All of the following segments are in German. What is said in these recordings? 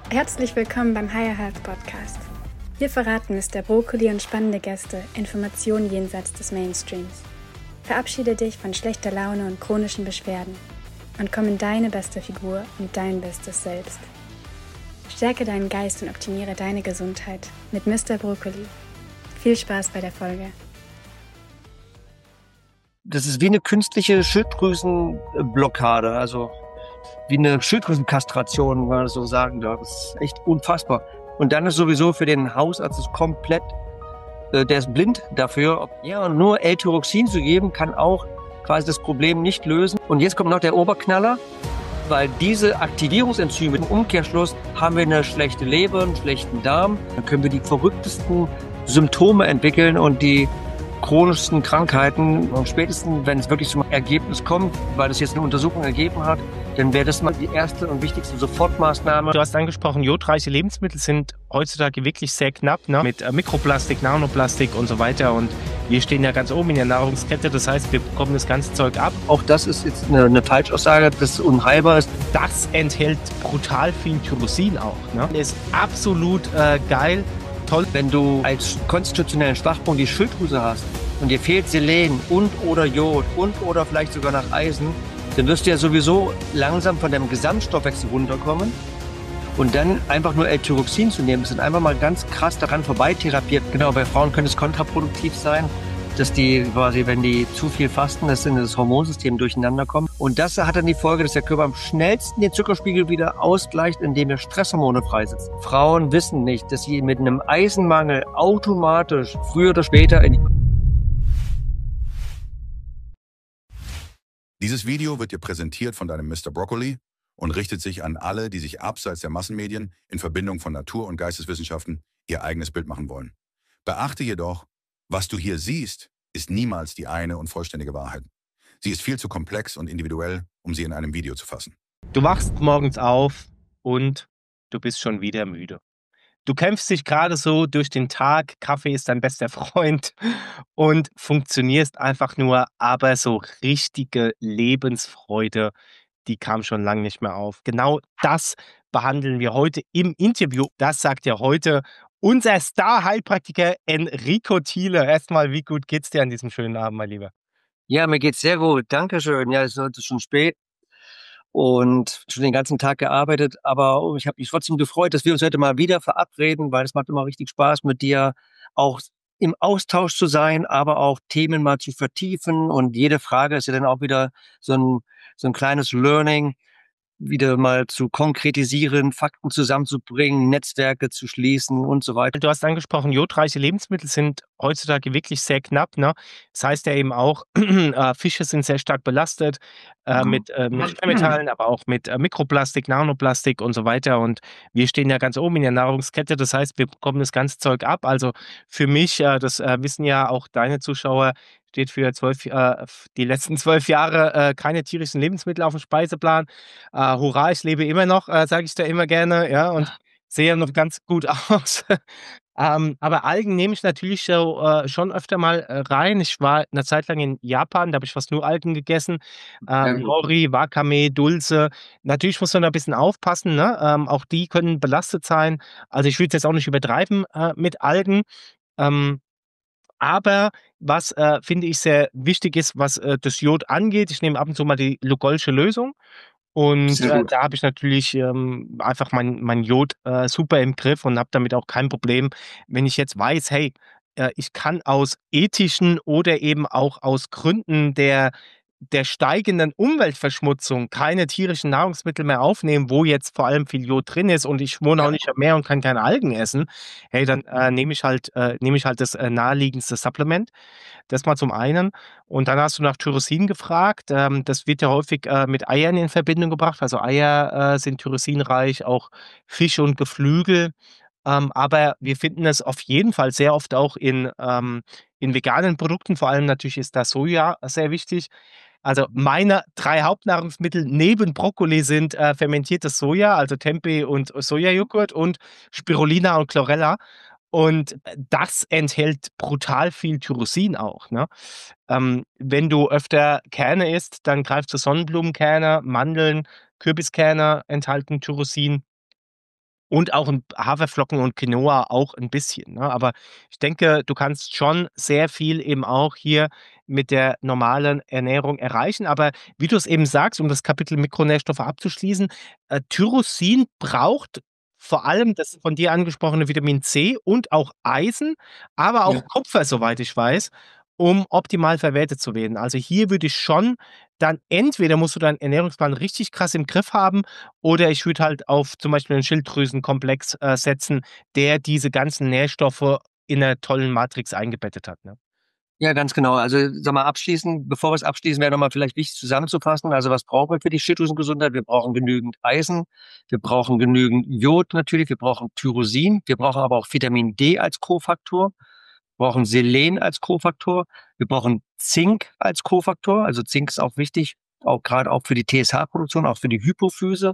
Herzlich willkommen beim Higher Health Podcast. Hier verraten Mr. Brokkoli und spannende Gäste Informationen jenseits des Mainstreams. Verabschiede dich von schlechter Laune und chronischen Beschwerden und komm in deine beste Figur und dein bestes Selbst. Stärke deinen Geist und optimiere deine Gesundheit mit Mr. Brokkoli. Viel Spaß bei der Folge. Das ist wie eine künstliche Schilddrüsenblockade, also wie eine Schilddrüsenkastration, wenn man das so sagen darf. Das ist echt unfassbar. Und dann ist sowieso für den Hausarzt ist komplett, der ist blind dafür. Und nur L-Tyroxin zu geben, kann auch quasi das Problem nicht lösen. Und jetzt kommt noch der Oberknaller, weil diese Aktivierungsenzyme, im Umkehrschluss haben wir eine schlechte Leber, einen schlechten Darm. Dann können wir die verrücktesten Symptome entwickeln und die chronischsten Krankheiten. Und spätestens, wenn es wirklich zum Ergebnis kommt, weil das jetzt eine Untersuchung ergeben hat, dann wäre das mal die erste und wichtigste Sofortmaßnahme. Du hast angesprochen, jodreiche Lebensmittel sind heutzutage wirklich sehr knapp, ne? Mit Mikroplastik, Nanoplastik und so weiter. Und wir stehen ja ganz oben in der Nahrungskette. Das heißt, wir bekommen das ganze Zeug ab. Auch das ist jetzt eine Falschaussage, dass es unheilbar ist. Das enthält brutal viel Tyrosin auch, ne? Ist absolut geil. Toll. Wenn du als konstitutionellen Schwachpunkt die Schilddrüse hast und dir fehlt Selen und oder Jod und oder vielleicht sogar nach Eisen, dann wirst du ja sowieso langsam von deinem Gesamtstoffwechsel runterkommen. Und dann einfach nur L-Tyroxin zu nehmen, ist dann einfach mal ganz krass daran vorbei therapiert. Genau, bei Frauen könnte es kontraproduktiv sein, dass die quasi, wenn die zu viel fasten, dass in das Hormonsystem durcheinander kommt. Und das hat dann die Folge, dass der Körper am schnellsten den Zuckerspiegel wieder ausgleicht, indem er Stresshormone freisetzt. Frauen wissen nicht, dass sie mit einem Eisenmangel automatisch früher oder später in die... Dieses Video wird dir präsentiert von deinem Mr. Brokkoli und richtet sich an alle, die sich abseits der Massenmedien in Verbindung von Natur- und Geisteswissenschaften ihr eigenes Bild machen wollen. Beachte jedoch, was du hier siehst, ist niemals die eine und vollständige Wahrheit. Sie ist viel zu komplex und individuell, um sie in einem Video zu fassen. Du wachst morgens auf und du bist schon wieder müde. Du kämpfst dich gerade so durch den Tag, Kaffee ist dein bester Freund und funktionierst einfach nur, aber so richtige Lebensfreude, die kam schon lange nicht mehr auf. Genau das behandeln wir heute im Interview. Das sagt ja heute unser Star-Heilpraktiker Enrico Thiele. Erstmal, wie gut geht's dir an diesem schönen Abend, mein Lieber? Ja, mir geht's sehr gut. Dankeschön. Ja, es ist heute schon spät und schon den ganzen Tag gearbeitet, aber ich habe mich trotzdem gefreut, dass wir uns heute mal wieder verabreden, weil es macht immer richtig Spaß, mit dir auch im Austausch zu sein, aber auch Themen mal zu vertiefen. Und jede Frage ist ja dann auch wieder so ein kleines Learning, wieder mal zu konkretisieren, Fakten zusammenzubringen, Netzwerke zu schließen und so weiter. Du hast angesprochen, jodreiche Lebensmittel sind heutzutage wirklich sehr knapp, ne? Das heißt ja eben auch, Fische sind sehr stark belastet mit Schwermetallen, aber auch mit Mikroplastik, Nanoplastik und so weiter. Und wir stehen ja ganz oben in der Nahrungskette. Das heißt, wir bekommen das ganze Zeug ab. Also für mich, das wissen ja auch deine Zuschauer, steht für die letzten 12 Jahre keine tierischen Lebensmittel auf dem Speiseplan. Hurra, ich lebe immer noch, sage ich da immer gerne, ja, und sehe noch ganz gut aus. Aber Algen nehme ich natürlich so, schon öfter mal rein. Ich war eine Zeit lang in Japan, da habe ich fast nur Algen gegessen. Sehr gut. Nori, Wakame, Dulse. Natürlich muss man da ein bisschen aufpassen, ne? Auch die können belastet sein. Also, ich würde es jetzt auch nicht übertreiben mit Algen. Ähm, aber was, finde ich, sehr wichtig ist, was, das Jod angeht, ich nehme ab und zu mal die Lugolsche Lösung und, Sehr gut. da habe ich natürlich, einfach mein Jod, super im Griff und habe damit auch kein Problem, wenn ich jetzt weiß: „Hey, ich kann aus ethischen oder eben auch aus Gründen der steigenden Umweltverschmutzung keine tierischen Nahrungsmittel mehr aufnehmen, wo jetzt vor allem viel Jod drin ist und ich wohne auch Ja. nicht am Meer und kann keine Algen essen. Hey, dann, nehme ich halt das, naheliegendste Supplement. Das mal zum einen. Und dann hast du nach Tyrosin gefragt. Das wird ja häufig, mit Eiern in Verbindung gebracht. Also Eier, sind tyrosinreich, auch Fisch und Geflügel. Aber wir finden es auf jeden Fall sehr oft auch in veganen Produkten. Vor allem natürlich ist da Soja sehr wichtig. Also meine 3 Hauptnahrungsmittel neben Brokkoli sind, fermentiertes Soja, also Tempeh und Sojajoghurt und Spirulina und Chlorella. Und das enthält brutal viel Tyrosin auch, ne? Wenn du öfter Kerne isst, dann greif zu Sonnenblumenkerne, Mandeln, Kürbiskerne enthalten Tyrosin. Und auch Haferflocken und Quinoa auch ein bisschen, ne? Aber ich denke, du kannst schon sehr viel eben auch hier mit der normalen Ernährung erreichen. Aber wie du es eben sagst, um das Kapitel Mikronährstoffe abzuschließen, Tyrosin braucht vor allem das von dir angesprochene Vitamin C und auch Eisen, aber auch Ja. Kupfer, soweit ich weiß, um optimal verwertet zu werden. Also, hier würde ich schon dann entweder musst du deinen Ernährungsplan richtig krass im Griff haben oder ich würde halt auf zum Beispiel einen Schilddrüsenkomplex, setzen, der diese ganzen Nährstoffe in 'ner tollen Matrix eingebettet hat, ne? Ja, ganz genau. Also, sag mal, bevor wir es abschließen, wäre nochmal vielleicht wichtig zusammenzufassen. Also, was brauchen wir für die Schilddrüsengesundheit? Wir brauchen genügend Eisen, wir brauchen genügend Jod natürlich, wir brauchen Tyrosin, wir brauchen aber auch Vitamin D als Kofaktor, wir brauchen Selen als Kofaktor, wir brauchen Zink als Kofaktor. Also, Zink ist auch wichtig, auch gerade auch für die TSH-Produktion, auch für die Hypophyse.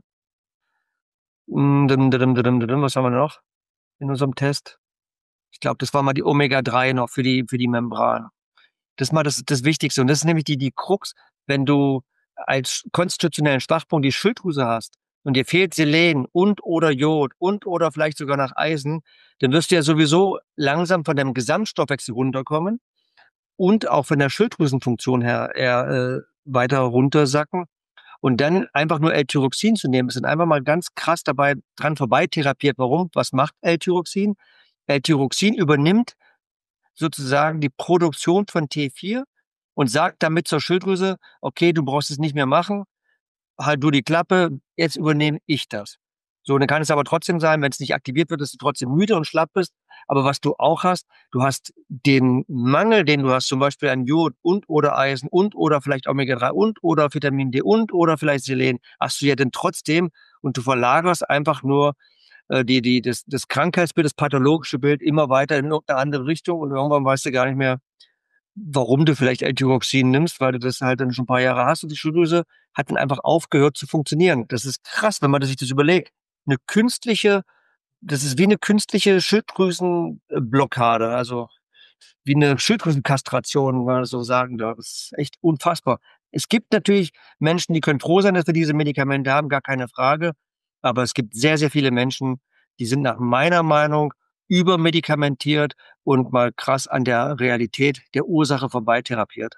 Was haben wir noch in unserem Test? Ich glaube, das war mal die Omega-3 noch für die Membran. Das ist mal das Wichtigste. Und das ist nämlich die Krux, wenn du als konstitutionellen Schwachpunkt die Schilddrüse hast und dir fehlt Selen und oder Jod und oder vielleicht sogar nach Eisen, dann wirst du ja sowieso langsam von deinem Gesamtstoffwechsel runterkommen und auch von der Schilddrüsenfunktion her eher weiter runtersacken. Und dann einfach nur L-Tyroxin zu nehmen, ist dann einfach mal ganz krass dabei dran vorbei therapiert. Warum? Was macht L-Tyroxin? L-Tyroxin übernimmt sozusagen die Produktion von T4 und sagt damit zur Schilddrüse: „Okay, du brauchst es nicht mehr machen, halt du die Klappe, jetzt übernehme ich das.“ So, dann kann es aber trotzdem sein, wenn es nicht aktiviert wird, dass du trotzdem müde und schlapp bist. Aber was du auch hast, du hast den Mangel, den du hast, zum Beispiel an Jod und oder Eisen und oder vielleicht Omega-3 und oder Vitamin D und oder vielleicht Selen, hast du ja dann trotzdem und du verlagerst einfach nur das Krankheitsbild, das pathologische Bild immer weiter in irgendeine andere Richtung und irgendwann weißt du gar nicht mehr, warum du vielleicht L-Tyroxin nimmst, weil du das halt dann schon ein paar Jahre hast und die Schilddrüse hat dann einfach aufgehört zu funktionieren. Das ist krass, wenn man sich das überlegt. 'Ne künstliche Das ist wie eine künstliche Schilddrüsenblockade, also wie eine Schilddrüsenkastration, wenn man das so sagen darf. Das ist echt unfassbar. Es gibt natürlich Menschen, die können froh sein, dass wir diese Medikamente haben, gar keine Frage. Aber es gibt sehr, sehr viele Menschen, die sind nach meiner Meinung übermedikamentiert und mal krass an der Realität der Ursache vorbei-therapiert.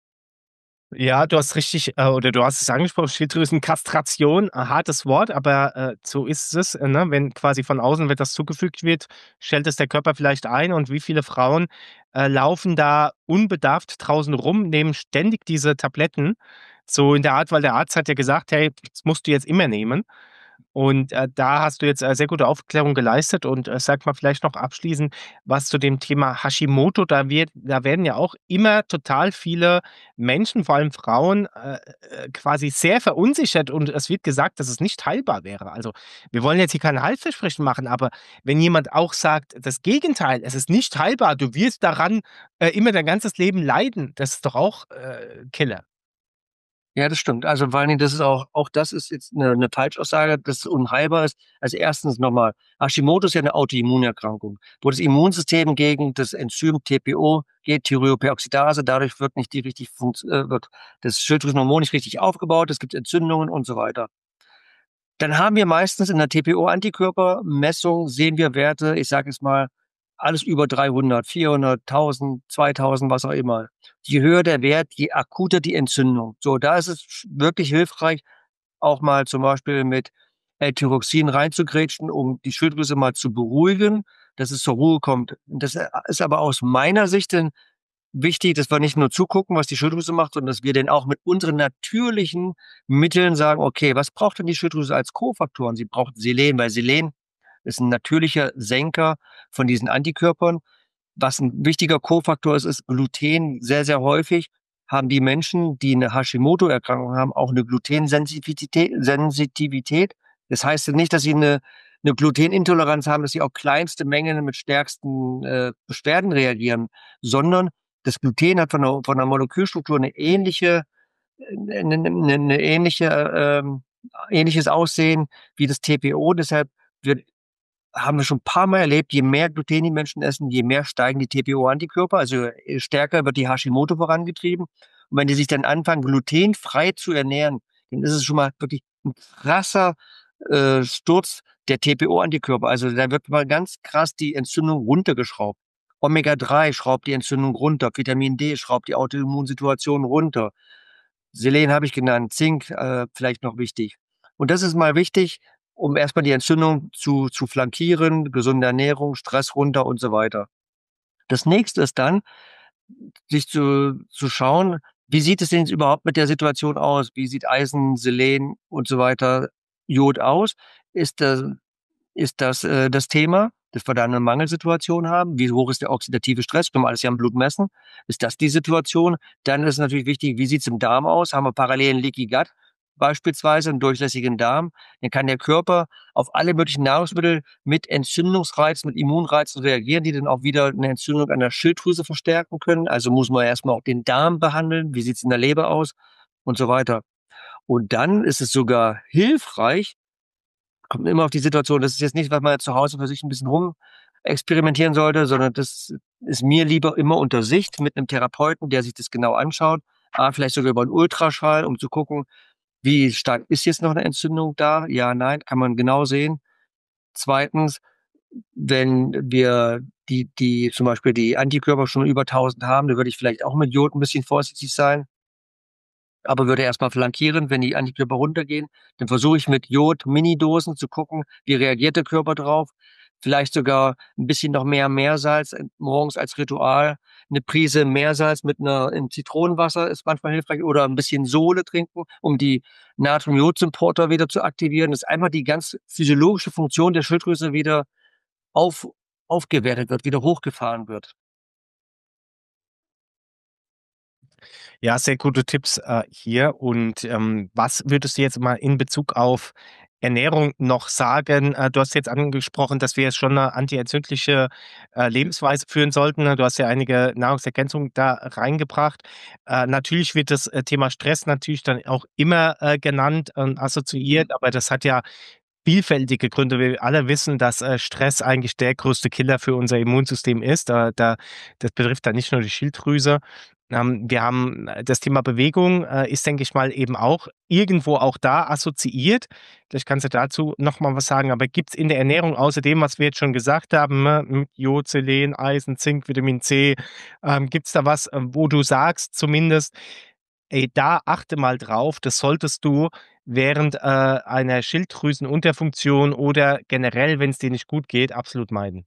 Ja, du hast richtig, oder du hast es angesprochen, Schilddrüsenkastration, ein hartes Wort, aber, so ist es, ne? Wenn quasi von außen wird das zugefügt wird, stellt es der Körper vielleicht ein und wie viele Frauen, laufen da unbedarft draußen rum, nehmen ständig diese Tabletten, so in der Art, weil der Arzt hat ja gesagt: „Hey, das musst du jetzt immer nehmen.“ Und, da hast du jetzt, sehr gute Aufklärung geleistet und, sag mal vielleicht noch abschließend was zu dem Thema Hashimoto. Da werden ja auch immer total viele Menschen, vor allem Frauen, quasi sehr verunsichert und es wird gesagt, dass es nicht heilbar wäre. Also, wir wollen jetzt hier kein Heilversprechen machen, aber wenn jemand auch sagt, das Gegenteil, es ist nicht heilbar, du wirst daran, immer dein ganzes Leben leiden, das ist doch auch, Killer. Ja, das stimmt. Also, vor allen Dingen, das ist auch das ist jetzt eine Falschaussage, dass es unheilbar ist. Also, erstens nochmal, Hashimoto ist ja eine Autoimmunerkrankung, wo das Immunsystem gegen das Enzym TPO geht, Thyreoperoxidase, dadurch wird nicht die richtig wird das Schilddrüsenhormon nicht richtig aufgebaut, es gibt Entzündungen und so weiter. Dann haben wir meistens in der TPO-Antikörpermessung sehen wir Werte, ich sage jetzt mal, alles über 300, 400, 1000, 2000, was auch immer. Je höher der Wert, je akuter die Entzündung. So, da ist es wirklich hilfreich, auch mal zum Beispiel mit L-Tyroxin reinzugrätschen, um die Schilddrüse mal zu beruhigen, dass es zur Ruhe kommt. Das ist aber aus meiner Sicht dann wichtig, dass wir nicht nur zugucken, was die Schilddrüse macht, sondern dass wir denn auch mit unseren natürlichen Mitteln sagen: „Okay, was braucht denn die Schilddrüse als Kofaktoren?“ Sie braucht Selen, weil Selen ist 'n natürlicher Senker von diesen Antikörpern. Was 'n wichtiger Kofaktor ist, ist Gluten. Sehr, sehr häufig haben die Menschen, die 'ne Hashimoto-Erkrankung haben, auch 'ne Sensitivität. Das heißt ja nicht, dass sie 'ne Glutenintoleranz haben, dass sie auf kleinste Mengen mit stärksten, Beschwerden reagieren, sondern das Gluten hat von der Molekülstruktur 'ne ähnliche 'ne ähnliche, ähnliches Aussehen wie das TPO. Deshalb wird haben wir schon ein paar Mal erlebt, je mehr Gluten die Menschen essen, je mehr steigen die TPO-Antikörper, also, stärker wird die Hashimoto vorangetrieben. Und wenn die sich dann anfangen, glutenfrei zu ernähren, dann ist es schon mal wirklich ein krasser, Sturz der TPO-Antikörper. Also da wird mal ganz krass die Entzündung runtergeschraubt. Omega-3 schraubt die Entzündung runter, Vitamin D schraubt die Autoimmunsituation runter. Selen habe ich genannt, Zink vielleicht noch wichtig. Und das ist mal wichtig, um erstmal die Entzündung zu flankieren, gesunde Ernährung, Stress runter und so weiter. Das nächste ist dann, sich zu schauen, wie sieht es denn jetzt überhaupt mit der Situation aus? Wie sieht Eisen, Selen und so weiter, Jod aus? Ist das Thema, dass wir da eine Mangelsituation haben? Wie hoch ist der oxidative Stress? Können wir alles ja im Blut messen? Ist das die Situation? Dann ist natürlich wichtig, wie sieht es im Darm aus? Haben wir parallel einen Leaky Gut beispielsweise, einen durchlässigen Darm? Dann kann der Körper auf alle möglichen Nahrungsmittel mit Entzündungsreizen, mit Immunreizen reagieren, die dann auch wieder eine Entzündung an der Schilddrüse verstärken können. Also muss man erstmal auch den Darm behandeln. Wie sieht es in der Leber aus? Und so weiter. Und dann ist es sogar hilfreich, kommt immer auf die Situation. Das ist jetzt nicht, was man zu Hause für sich ein bisschen rum experimentieren sollte, sondern das ist mir lieber immer unter Sicht mit einem Therapeuten, der sich das genau anschaut. Vielleicht sogar über einen Ultraschall, um zu gucken, wie stark ist jetzt noch eine Entzündung da? Ja, nein, kann man genau sehen. Zweitens, wenn wir die zum Beispiel die Antikörper schon über 1000 haben, dann würde ich vielleicht auch mit Jod ein bisschen vorsichtig sein. Aber würde erstmal flankieren, wenn die Antikörper runtergehen, dann versuche ich mit Jod-Minidosen zu gucken, wie reagiert der Körper drauf. Vielleicht sogar ein bisschen noch mehr Meersalz morgens als Ritual. Eine Prise Meersalz mit im Zitronenwasser ist manchmal hilfreich oder ein bisschen Sole trinken, um die Natrium-Jod-Supporter wieder zu aktivieren. Das ist einfach die ganz physiologische Funktion der Schilddrüse wieder aufgewertet wird, wieder hochgefahren wird. Ja, sehr gute Tipps hier. Und was würdest du jetzt mal in Bezug auf Ernährung noch sagen? Du hast jetzt angesprochen, dass wir jetzt schon eine antientzündliche Lebensweise führen sollten. Du hast ja einige Nahrungsergänzungen da reingebracht. Natürlich wird das Thema Stress natürlich dann auch immer genannt und assoziiert, aber das hat ja vielfältige Gründe. Wir alle wissen, dass Stress eigentlich der größte Killer für unser Immunsystem ist. Das betrifft dann nicht nur die Schilddrüse. Wir haben das Thema Bewegung, ist, denke ich mal, eben auch irgendwo auch da assoziiert. Vielleicht kannst du dazu noch mal was sagen. Aber gibt es in der Ernährung außer dem, was wir jetzt schon gesagt haben, ne, mit Jod, Selen, Eisen, Zink, Vitamin C, gibt es da was, wo du sagst zumindest, ey, da achte mal drauf, das solltest du während einer Schilddrüsenunterfunktion oder generell, wenn es dir nicht gut geht, absolut meiden.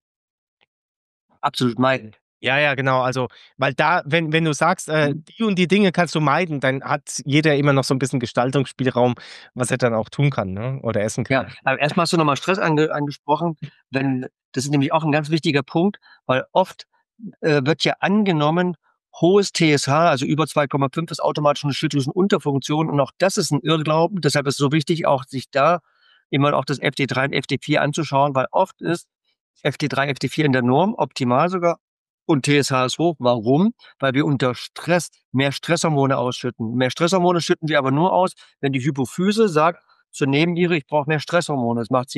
Absolut meiden. Ja, ja, genau. Also, weil da, wenn du sagst, die und die Dinge kannst du meiden, dann hat jeder immer noch so ein bisschen Gestaltungsspielraum, was er dann auch tun kann, ne? Oder essen Ja, kann. aber erstmal hast du nochmal Stress angesprochen. Das ist nämlich auch ein ganz wichtiger Punkt, weil oft wird ja angenommen, hohes TSH, also über 2,5 ist automatisch eine Schilddrüsenunterfunktion. Und auch das ist ein Irrglauben. Deshalb ist es so wichtig, auch sich da immer auch das FT3 und FT4 anzuschauen, weil oft ist FT3, FT4 in der Norm, optimal sogar. Und TSH ist hoch. Warum? Weil wir unter Stress mehr Stresshormone ausschütten. Mehr Stresshormone schütten wir aber nur aus, wenn die Hypophyse sagt zur Nebenniere, ich brauche mehr Stresshormone. Das macht sie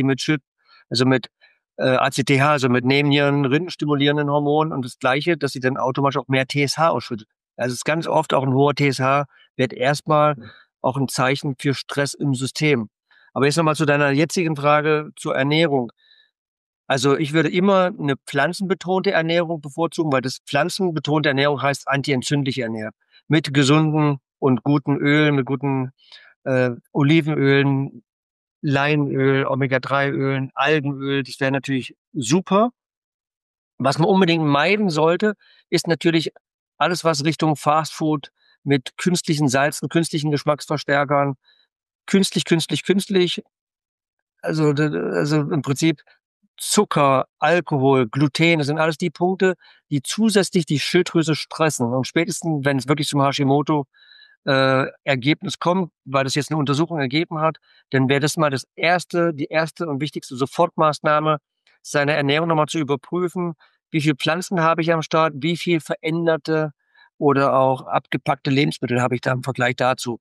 mit ACTH, also mit Nebennieren, rindenstimulierenden Hormonen und das Gleiche, dass sie dann automatisch auch mehr TSH ausschüttet. Also es ist ganz oft auch ein hoher TSH-Wert erstmal auch ein Zeichen für Stress im System. Aber jetzt nochmal zu deiner jetzigen Frage zur Ernährung. Also ich würde immer eine pflanzenbetonte Ernährung bevorzugen, weil das pflanzenbetonte Ernährung heißt antientzündlich ernährt. Mit gesunden und guten Ölen, mit guten Olivenölen, Leinöl, Omega-3-Ölen, Algenöl, das wäre natürlich super. Was man unbedingt meiden sollte, ist natürlich alles, was Richtung Fastfood mit künstlichen Salzen, künstlichen Geschmacksverstärkern, künstlich. Also im Prinzip Zucker, Alkohol, Gluten, das sind alles die Punkte, die zusätzlich die Schilddrüse stressen. Und spätestens, wenn es wirklich zum Hashimoto Ergebnis kommt, weil das jetzt eine Untersuchung ergeben hat, dann wäre das mal die erste und wichtigste Sofortmaßnahme, seine Ernährung nochmal zu überprüfen. Wie viel Pflanzen habe ich am Start? Wie viel veränderte oder auch abgepackte Lebensmittel habe ich da im Vergleich dazu?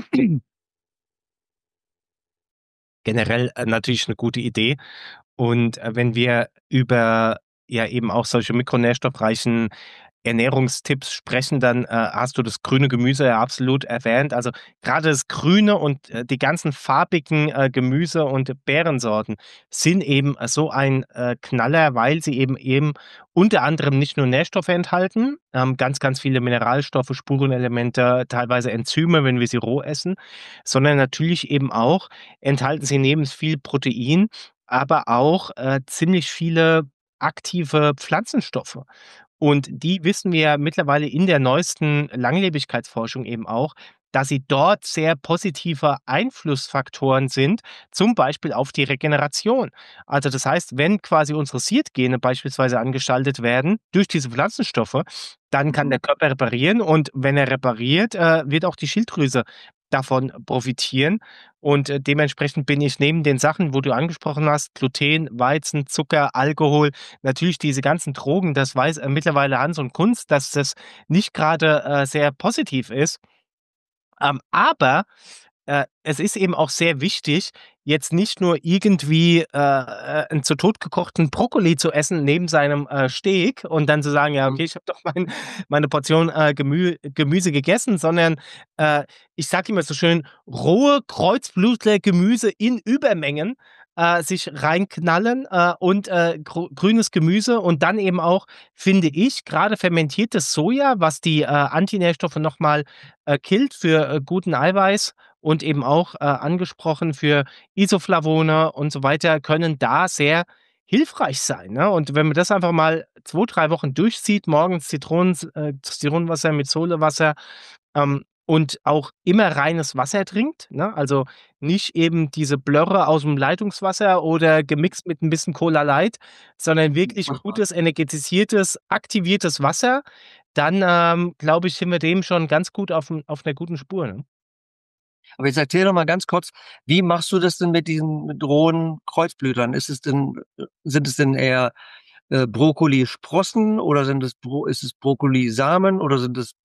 Generell natürlich eine gute Idee. Und wenn wir über ja eben auch solche mikronährstoffreichen Ernährungstipps sprechen, dann hast du das grüne Gemüse ja absolut erwähnt. Also gerade das Grüne und die ganzen farbigen Gemüse- und Beerensorten sind eben so ein Knaller, weil sie eben unter anderem nicht nur Nährstoffe enthalten, ganz, ganz viele Mineralstoffe, Spurenelemente, teilweise Enzyme, wenn wir sie roh essen, sondern natürlich eben auch enthalten sie neben viel Protein, aber auch ziemlich viele aktive Pflanzenstoffe. Und die wissen wir ja mittlerweile in der neuesten Langlebigkeitsforschung eben auch, dass sie dort sehr positive Einflussfaktoren sind, zum Beispiel auf die Regeneration. Also das heißt, wenn quasi unsere SIRT-Gene beispielsweise angeschaltet werden durch diese Pflanzenstoffe, dann kann der Körper reparieren und wenn er repariert, wird auch die Schilddrüse davon profitieren. Und dementsprechend bin ich neben den Sachen, wo du angesprochen hast, Gluten, Weizen, Zucker, Alkohol, natürlich diese ganzen Drogen, das weiß mittlerweile Hans und Kunst, dass das nicht gerade sehr positiv ist. Aber es ist eben auch sehr wichtig, jetzt nicht nur irgendwie 'n zu Tod gekochten Brokkoli zu essen neben seinem Steak und dann zu sagen: „Ja, okay, ich habe doch meine Portion Gemüse gegessen“, sondern ich sage immer so schön, rohe Kreuzblütler-Gemüse in Übermengen sich reinknallen und grünes Gemüse und dann eben auch, finde ich, gerade fermentiertes Soja, was die Antinährstoffe noch mal killt für guten Eiweiß und eben auch angesprochen für Isoflavone und so weiter, können da sehr hilfreich sein, ne? Und wenn man das einfach mal 2, 3 Wochen durchzieht, morgens Zitronenwasser mit Solewasser, und auch immer reines Wasser trinkt, ne? Also, nicht eben diese Blöre aus'm Leitungswasser oder gemixt mit 'n bisschen Cola Light, sondern wirklich gutes, energetisiertes, aktiviertes Wasser, dann, glaube ich, sind wir dem schon ganz gut auf 'ner guten Spur, ne? Aber jetzt erzähl doch mal ganz kurz, wie machst du das denn mit rohen Kreuzblütlern? Sind es denn eher, Brokkolisprossen oder ist es Brokkolisamen oder sind es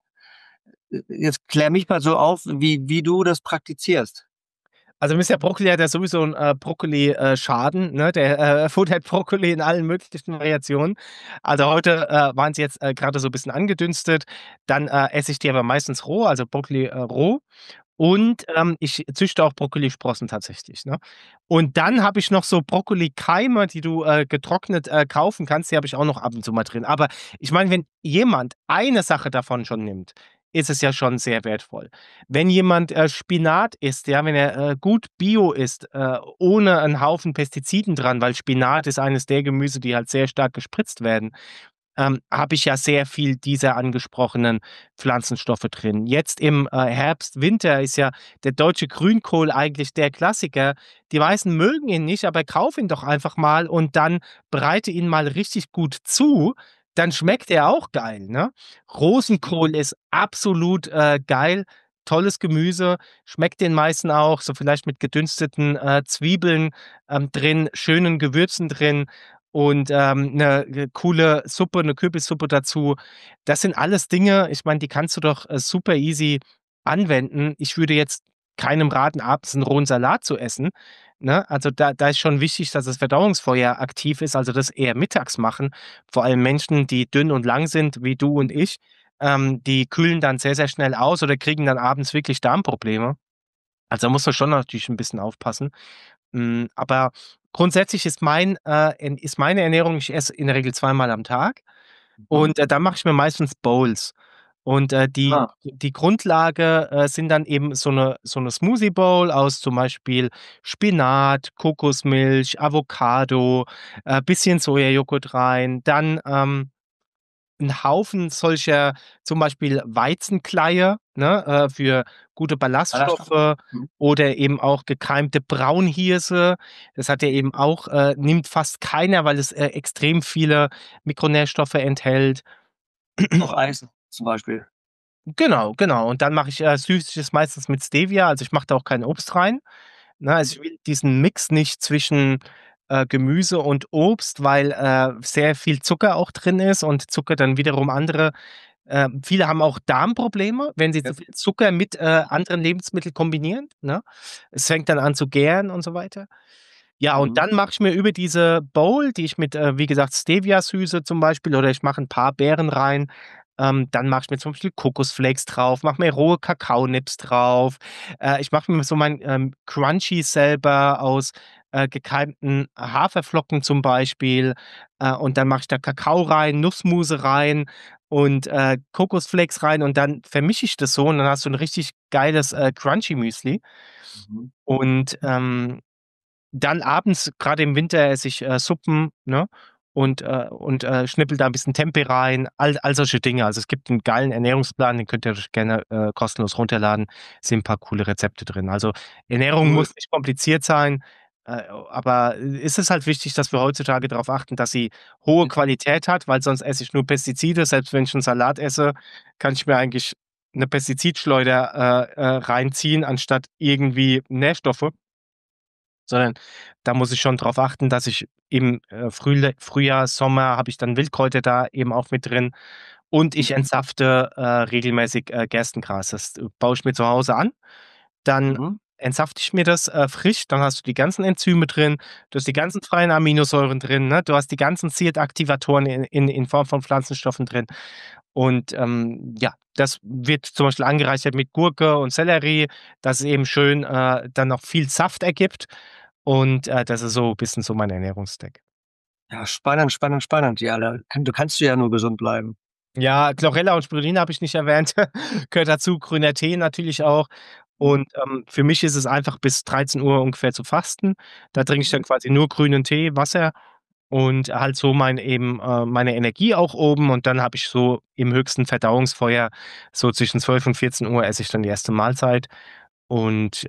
jetzt klär mich mal so auf, wie du das praktizierst. Also Mister Brokkoli hat ja sowieso 'n Brokkoli Schaden, ne? Der futtert Brokkoli in allen möglichen Variationen. Also heute waren sie jetzt grade so bisschen angedünstet. Dann esse ich die aber meistens roh, also Brokkoli roh. Und ich züchte auch Brokkolisprossen tatsächlich, ne? Und dann habe ich noch so Brokkoli-Keime, die du getrocknet kaufen kannst, die habe ich auch noch ab und zu mal drin. Aber ich meine, wenn jemand eine Sache davon schon nimmt, ist es ja schon sehr wertvoll. Wenn jemand Spinat isst, ja, wenn er gut Bio isst, ohne 'n Haufen Pestiziden dran, weil Spinat ist eines der Gemüse, die halt sehr stark gespritzt werden, habe ich ja sehr viel dieser angesprochenen Pflanzenstoffe drin. Jetzt im Herbst, Winter ist ja der deutsche Grünkohl eigentlich der Klassiker. Die meisten mögen ihn nicht, aber kauf ihn doch einfach mal und dann bereite ihn mal richtig gut zu, dann schmeckt er auch geil, ne? Rosenkohl ist absolut geil, tolles Gemüse, schmeckt den meisten auch, so vielleicht mit gedünsteten Zwiebeln drin, schönen Gewürzen drin und 'ne coole Suppe, 'ne Kürbissuppe dazu. Das sind alles Dinge, ich meine, die kannst du doch super easy anwenden. Ich würde jetzt keinem raten, abends 'n rohen Salat zu essen, ne? Also, da ist schon wichtig, dass das Verdauungsfeuer aktiv ist, also das eher mittags machen. Vor allem Menschen, die dünn und lang sind, wie du und ich, die kühlen dann sehr, sehr schnell aus oder kriegen dann abends wirklich Darmprobleme. Also, da muss man schon natürlich 'n bisschen aufpassen. Aber grundsätzlich ist meine Ernährung, ich esse in der Regel zweimal am Tag Mhm. und dann mache ich mir meistens Bowls. Und die Ah, die Grundlage sind dann eben so 'ne Smoothie Bowl aus zum Beispiel Spinat, Kokosmilch, Avocado, bisschen Sojajoghurt rein, dann 'n Haufen solcher zum Beispiel Weizenkleie, ne, für gute Ballaststoffe. Ballaststoffe Mhm. oder eben auch gekeimte Braunhirse. Das hat ja eben auch nimmt fast keiner, weil es extrem viele Mikronährstoffe enthält. Auch Eisen zum Beispiel. Genau, genau. Und dann mache ich süße ich es meistens mit Stevia, also ich mache da auch kein Obst rein, ne? Also, ich will diesen Mix nicht zwischen Gemüse und Obst, weil sehr viel Zucker auch drin ist und Zucker dann wiederum andere viele haben auch Darmprobleme, wenn sie Ja. zu viel Zucker mit anderen Lebensmitteln kombinieren, ne? Es fängt dann an zu gären und so weiter. Ja, und Mhm. dann mache ich mir über diese Bowl, die ich mit wie gesagt, Stevia süße zum Beispiel oder ich mache 'n paar Beeren rein, Dann mache ich mir zum Beispiel Kokosflakes drauf, mache mir rohe Kakaonips drauf. Ich mache mir so mein Crunchy selber aus gekeimten Haferflocken zum Beispiel. Und dann mache ich da Kakao rein, Nussmuse rein und Kokosflakes rein und dann vermische ich das so und dann hast du ein richtig geiles Crunchy Müsli. Mhm. Und dann abends, gerade im Winter, esse ich Suppen, ne? Und schnippel da ein bisschen Tempeh rein, all solche Dinge. Also es gibt einen geilen Ernährungsplan, den könnt ihr euch gerne kostenlos runterladen. Sind ein paar coole Rezepte drin. Also Ernährung Cool. muss nicht kompliziert sein, aber es ist halt wichtig, dass wir heutzutage darauf achten, dass sie hohe Qualität hat, weil sonst esse ich nur Pestizide. Selbst wenn ich einen Salat esse, kann ich mir eigentlich eine Pestizidschleuder reinziehen, anstatt irgendwie Nährstoffe, sondern da muss ich schon drauf achten, dass ich im Frühjahr, Sommer habe ich dann Wildkräuter da eben auch mit drin und ich entsafte regelmäßig Gerstengras. Das baue ich mir zu Hause an. Dann Mhm. entsafte ich mir das frisch, dann hast du die ganzen Enzyme drin, du hast die ganzen freien Aminosäuren drin, ne? Du hast die ganzen SIRT-Aktivatoren in Form von Pflanzenstoffen drin. Und ja, das wird zum Beispiel angereichert mit Gurke und Sellerie, dass es eben schön dann noch viel Saft ergibt. Und das ist so ein bisschen so mein Ernährungsstack. Ja, spannend, spannend, spannend. Ja, du kannst ja nur gesund bleiben. Ja, Chlorella und Spirulina habe ich nicht erwähnt. Gehört dazu, grüner Tee natürlich auch. Mhm. Und für mich ist es einfach bis 13 Uhr ungefähr zu fasten. Da trinke ich dann quasi nur grünen Tee, Wasser und halt so meine Energie auch oben. Und dann habe ich so im höchsten Verdauungsfeuer, so zwischen 12 und 14 Uhr esse ich dann die erste Mahlzeit. Und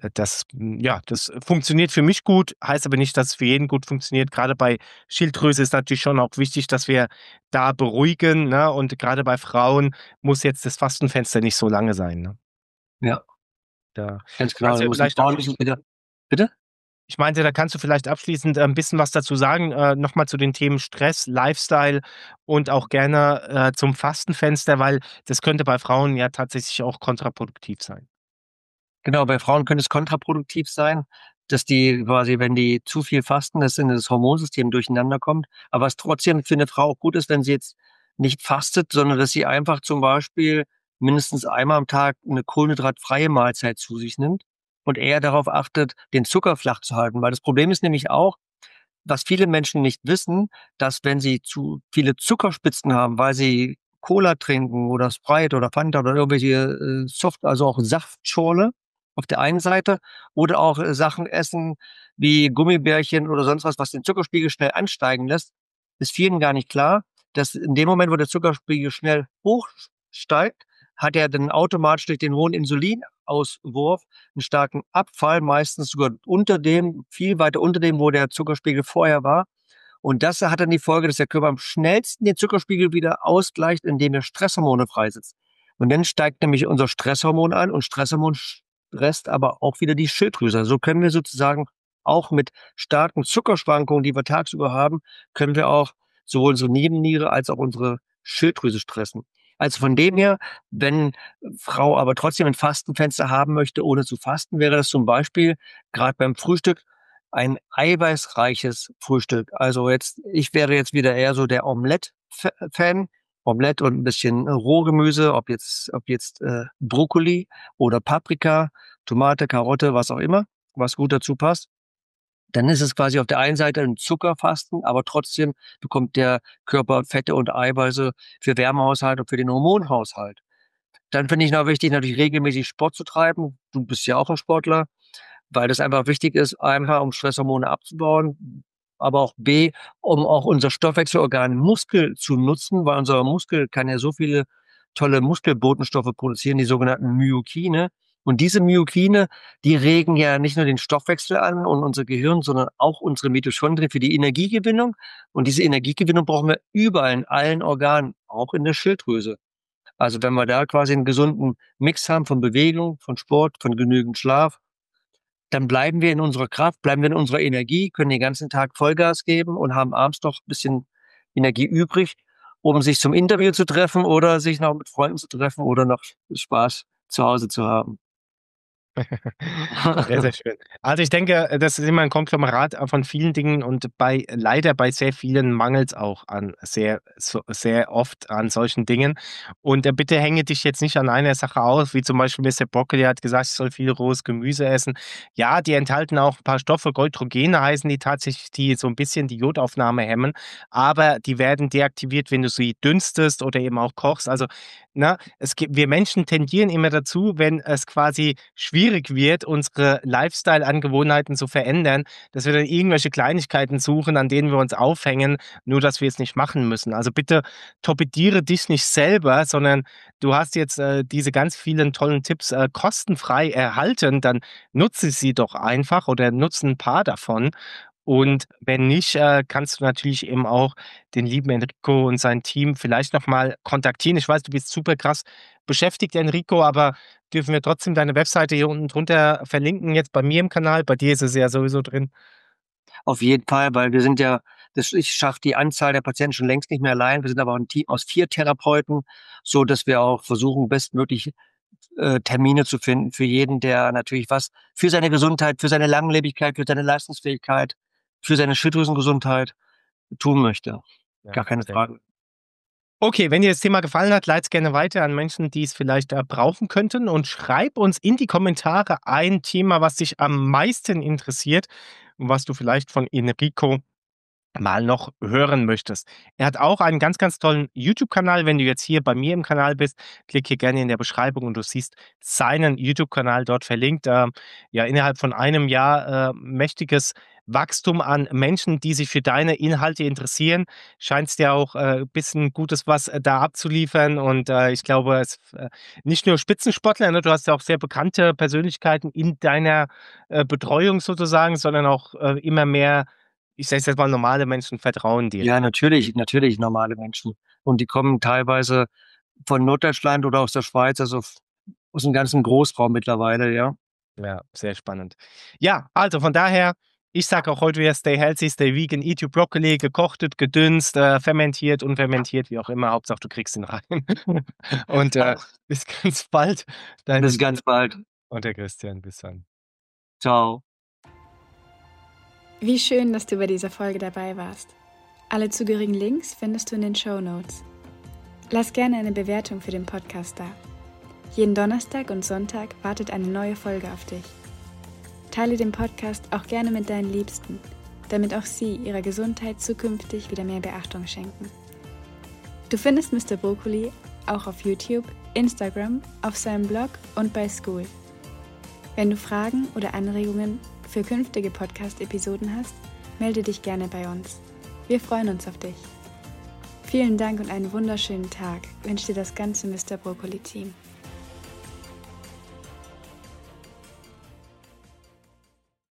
ja, das funktioniert für mich gut, heißt aber nicht, dass es für jeden gut funktioniert. Gerade bei Schilddrüse ist natürlich schon auch wichtig, dass wir da beruhigen, ne? Und gerade bei Frauen muss jetzt das Fastenfenster nicht so lange sein, ne? Ja, Da ganz genau. kannst Da du ja muss die vielleicht Frauen müssen wieder. Bitte? Ich meinte, da kannst du vielleicht abschließend ein bisschen was dazu sagen, noch mal zu den Themen Stress, Lifestyle und auch gerne zum Fastenfenster, weil das könnte bei Frauen ja tatsächlich auch kontraproduktiv sein. Genau, bei Frauen könnte es kontraproduktiv sein, dass die quasi, wenn die zu viel fasten, dass in das Hormonsystem durcheinander kommt. Aber was trotzdem für eine Frau auch gut ist, wenn sie jetzt nicht fastet, sondern dass sie einfach zum Beispiel mindestens einmal am Tag eine kohlenhydratfreie Mahlzeit zu sich nimmt und eher darauf achtet, den Zucker flach zu halten. Weil das Problem ist nämlich auch, was viele Menschen nicht wissen, dass wenn sie zu viele Zuckerspitzen haben, weil sie Cola trinken oder Sprite oder Fanta oder irgendwelche Soft, also auch Saftschorle auf der einen Seite oder auch Sachen essen wie Gummibärchen oder sonst was, was den Zuckerspiegel schnell ansteigen lässt, ist vielen gar nicht klar, dass in dem Moment, wo der Zuckerspiegel schnell hochsteigt, hat er dann automatisch durch den hohen Insulinauswurf einen starken Abfall, meistens sogar unter dem, viel weiter unter dem, wo der Zuckerspiegel vorher war. Und das hat dann die Folge, dass der Körper am schnellsten den Zuckerspiegel wieder ausgleicht, indem er Stresshormone freisetzt. Und dann steigt nämlich unser Stresshormon an und Stresshormon stresst aber auch wieder die Schilddrüse. So können wir sozusagen auch mit starken Zuckerschwankungen, die wir tagsüber haben, können wir auch sowohl unsere Nebenniere als auch unsere Schilddrüse stressen. Also von dem her, wenn Frau aber trotzdem ein Fastenfenster haben möchte, ohne zu fasten, wäre das zum Beispiel gerade beim Frühstück ein eiweißreiches Frühstück. Also jetzt, ich wäre jetzt wieder eher so der Omelette-Fan. Omelette und ein bisschen Rohgemüse, ob jetzt Brokkoli oder Paprika, Tomate, Karotte, was auch immer, was gut dazu passt. Dann ist es quasi auf der einen Seite ein Zuckerfasten, aber trotzdem bekommt der Körper Fette und Eiweiße für Wärmehaushalt und für den Hormonhaushalt. Dann finde ich noch wichtig, natürlich regelmäßig Sport zu treiben. Du bist ja auch ein Sportler, weil das einfach wichtig ist, einfach um Stresshormone abzubauen, aber auch B, um auch unser Stoffwechselorgan Muskel zu nutzen, weil unser Muskel kann ja so viele tolle Muskelbotenstoffe produzieren, die sogenannten Myokine. Und diese Myokine, die regen ja nicht nur den Stoffwechsel an und unser Gehirn, sondern auch unsere Mitochondrien für die Energiegewinnung. Und diese Energiegewinnung brauchen wir überall in allen Organen, auch in der Schilddrüse. Also wenn wir da quasi einen gesunden Mix haben von Bewegung, von Sport, von genügend Schlaf, dann bleiben wir in unserer Kraft, bleiben wir in unserer Energie, können den ganzen Tag Vollgas geben und haben abends noch ein bisschen Energie übrig, um sich zum Interview zu treffen oder sich noch mit Freunden zu treffen oder noch Spaß zu Hause zu haben. Sehr, sehr schön. Also, ich denke, das ist immer ein Konglomerat von vielen Dingen und leider bei sehr vielen mangelt's auch an sehr oft an solchen Dingen. Und, bitte hänge dich jetzt nicht an einer Sache auf, wie zum Beispiel Mister Broccoli hat gesagt, ich soll viel rohes Gemüse essen. Ja, die enthalten auch ein paar Stoffe, Goitrogene heißen die tatsächlich, die so ein bisschen die Jodaufnahme hemmen, aber die werden deaktiviert, wenn du sie dünstest oder eben auch kochst. Also, ne, wir Menschen tendieren immer dazu, wenn es quasi schwierig wird, unsere Lifestyle-Angewohnheiten zu verändern, dass wir dann irgendwelche Kleinigkeiten suchen, an denen wir uns aufhängen, nur dass wir es nicht machen müssen. Also bitte torpediere dich nicht selber, sondern du hast jetzt diese ganz vielen tollen Tipps kostenfrei erhalten, dann nutze sie doch einfach oder nutze ein paar davon. Und wenn nicht, kannst du natürlich eben auch den lieben Enrico und sein Team vielleicht noch mal kontaktieren. Ich weiß, du bist super krass beschäftigt, Enrico, aber dürfen wir trotzdem deine Webseite hier unten drunter verlinken, jetzt bei mir im Kanal? Bei dir ist es ja sowieso drin. Auf jeden Fall, weil wir sind ja, ich schaffe die Anzahl der Patienten schon längst nicht mehr allein. Wir sind aber ein Team aus 4 Therapeuten, so dass wir auch versuchen, bestmöglich Termine zu finden für jeden, der natürlich was für seine Gesundheit, für seine Langlebigkeit, für seine Leistungsfähigkeit, für seine Schilddrüsengesundheit tun möchte. Ja, Gar keine sehr Frage. Okay, wenn dir das Thema gefallen hat, leite es gerne weiter an Menschen, die es vielleicht brauchen könnten und schreib uns in die Kommentare ein Thema, was dich am meisten interessiert und was du vielleicht von Enrico mal noch hören möchtest. Er hat auch einen ganz, ganz tollen YouTube-Kanal. Wenn du jetzt hier bei mir im Kanal bist, klick hier gerne in der Beschreibung und du siehst seinen YouTube-Kanal dort verlinkt. Ja, innerhalb von einem Jahr mächtiges Wachstum an Menschen, die sich für deine Inhalte interessieren. Scheinst ja auch ein bisschen Gutes was da abzuliefern. Und ich glaube, es nicht nur Spitzensportler, ne, du hast ja auch sehr bekannte Persönlichkeiten in deiner Betreuung sozusagen, sondern auch immer mehr, ich sage jetzt mal, normale Menschen vertrauen dir. Ja, natürlich normale Menschen. Und die kommen teilweise von Norddeutschland oder aus der Schweiz, also aus dem ganzen Großraum mittlerweile, ja. Ja, sehr spannend. Ja, also von daher, ich sage auch heute wieder Stay healthy, stay vegan, eat your broccoli, gekochtet, gedünst, fermentiert, unfermentiert, wie auch immer. Hauptsache du kriegst ihn rein. Und bis ganz bald. Dein Bis ganz bald. und der Christian. Bis dann. Ciao. Wie schön, dass du bei dieser Folge dabei warst. Alle zugehörigen Links findest du in den Shownotes. Lass gerne eine Bewertung für den Podcast da. Jeden Donnerstag und Sonntag wartet eine neue Folge auf dich. Teile den Podcast auch gerne mit deinen Liebsten, damit auch sie ihrer Gesundheit zukünftig wieder mehr Beachtung schenken. Du findest Mr. Broccoli auch auf YouTube, Instagram, auf seinem Blog und bei School. Wenn du Fragen oder Anregungen für künftige Podcast-Episoden hast, melde dich gerne bei uns. Wir freuen uns auf dich. Vielen Dank und einen wunderschönen Tag wünscht dir das ganze Mr. Broccoli-Team.